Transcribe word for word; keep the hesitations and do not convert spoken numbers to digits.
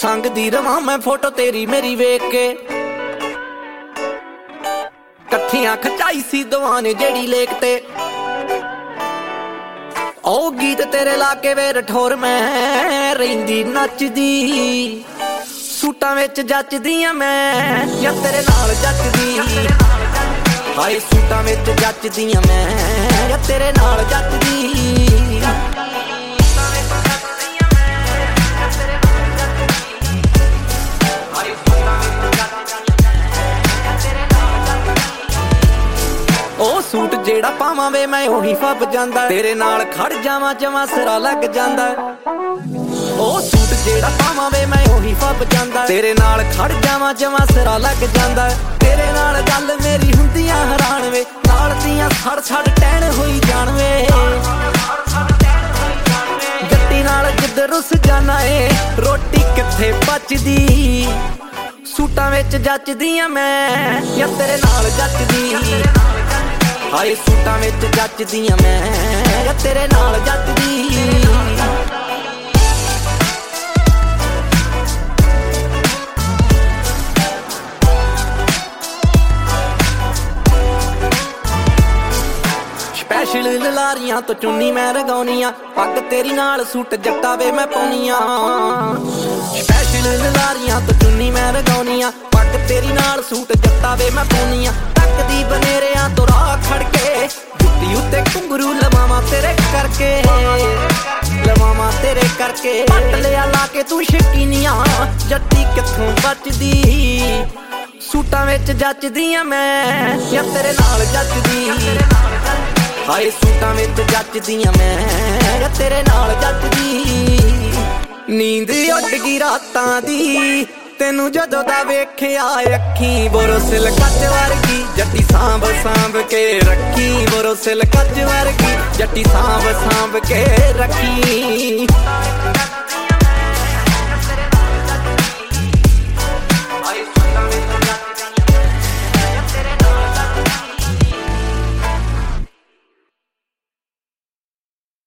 ਸੰਗਦੀ ਰਵਾਂ ਮੈਂ ਫੋਟੋ ਤੇਰੀ ਮੇਰੀ ਵੇਖ ਕੇ, ਕੱਠੀਆਂ ਖਚਾਈ ਸੀ ਦੋਵਾਂ ਨੇ ਜਿਹੜੀ ਲੇਕ ਤੇ। ਉਹ ਗੀਤ ਤੇਰੇ ਲਾ ਕੇ ਵੇ ਰਠੌਰ ਮੈਂ ਰਹਿੰਦੀ ਨੱਚਦੀ, ਸੂਟਾਂ ਵਿੱਚ ਜੱਚਦੀ ਆ ਮੈਂ ਜਾਂ ਤੇਰੇ ਨਾਲ ਜੱਚਦੀ। ਹਾਏ ਸੂਟਾਂ ਵਿੱਚ ਜੱਚਦੀ ਆ ਮੈਂ ਜਾਂ ਤੇਰੇ ਨਾਲ ਜੱਚਦੀ। ਉਹ ਸੂਟ ਜਿਹੜਾ ਪਾਵਾਂ ਵੇ ਮੈਂ ਉਹੀ ਫੱਬ ਜਾਂਦਾ, ਤੇਰੇ ਨਾਲ ਖੜ ਜਾਵਾਂ ਜਮਾਂ ਸਿਰਾ ਲੱਗ ਜਾਂਦਾ। ਉਹ ਸੂਟ ਜਿਹੜਾ ਪਾਵਾਂ ਵੇ ਮੈਂ ਉਹੀ ਫੱਬ ਜਾਂਦਾ, ਤੇਰੇ ਨਾਲ ਖੜ ਜਾਵਾਂ ਜਮਾਂ ਸਿਰਾ ਲੱਗ ਜਾਂਦਾ। ਤੇਰੇ ਨਾਲ ਗੱਲ ਮੇਰੀ ਹੁੰਦੀਆਂ ਹੈਰਾਨ ਵੇ, ਨਾਲ ਦੀਆਂ ਛੜ ਛੜ ਟਹਿਣ ਹੋਈ ਜਾਣ ਵੇ। ਜੱਟੀ ਨਾਲ ਜਿੱਧਰ ਰੁੱਸ ਜਾਣਾ ਏ ਰੋਟੀ ਕਿੱਥੇ ਬਚਦੀ, ਸੂਟਾਂ ਵਿੱਚ ਜੱਚਦੀ ਆ ਮੈਂ ਜਾਂ ਤੇਰੇ ਨਾਲ ਜੱਚਦੀ। ਹਾਏ ਸੂਟਾਂ ਵਿੱਚ ਜੱਚਦੀ ਆ ਮੈਂ ਜਾਂ ਤੇਰੇ ਨਾਲ ਜੱਚਦੀ। ਸਪੈਸ਼ਲ ਲਲਾਰੀਆਂ ਤੋਂ ਚੁੰਨੀ ਮੈਂ ਰਗਾਉਣੀ ਆ, ਪੱਗ ਤੇਰੀ ਨਾਲ ਸੂਟ ਜੱਟਾ ਵੇ ਮੈਂ ਪਾਉਣੀ ਆ। ਸਪੈਸ਼ਲ ਲਲਾਰੀਆਂ ਤੋਂ ਚੁੰਨੀ ਮੈਂ ਰਗਾਉਣੀ ਆ, ਪੱਗ ਤੇਰੀ ਨਾਲ ਸੂਟ ਜੱਟਾ ਵੇ ਮੈਂ ਪਾਉਣੀ ਆ। ਤੱਕਦੀ ਬਨੇਰਿਆਂ ਤੋਂ ਰਾਹ ਖੜ ਕੇ, ਜੁੱਤੀ ਉੱਤੇ ਘੁੰਗਰੂ ਲਵਾਵਾਂ ਤੇਰੇ ਕਰਕੇ, ਲਵਾਵਾਂ ਤੇਰੇ ਕਰਕੇ। ਪੱਟ ਲਿਆ ਲਾ ਕੇ ਤੂੰ ਸ਼ਕੀਨੀਆਂ, ਜੱਟੀ ਕਿੱਥੋਂ ਬਚਦੀ, ਸੂਟਾਂ ਵਿੱਚ ਜੱਚਦੀ ਆ ਮੈਂ ਜਾਂ ਤੇਰੇ ਨਾਲ ਜੱਚਦੀ। ਹਾਏ ਸੂਟਾਂ ਵਿੱਚ ਜੱਚਦੀ ਆ ਮੈਂ ਜਾਂ ਤੇਰੇ ਨਾਲ ਜੱਚਦੀ। ਨੀਂਦ ਉੱਡ ਗਈ ਰਾਤਾਂ ਦੀ ਤੈਨੂੰ ਜਦੋਂ ਦਾ ਵੇਖਿਆ, ਅੱਖੀਂ ਬੋਰੋਸਿਲ ਕੱਚ ਵਰਗੀ ਜੱਟੀ ਸਾਂਭ ਸਾਂਭ ਕੇ ਰੱਖੀ, ਬੋਰੋਸਿਲ ਕੱਚ ਵਰਗੀ ਜੱਟੀ ਸਾਂਭ ਸਾਂਭ ਕੇ ਰੱਖੀ।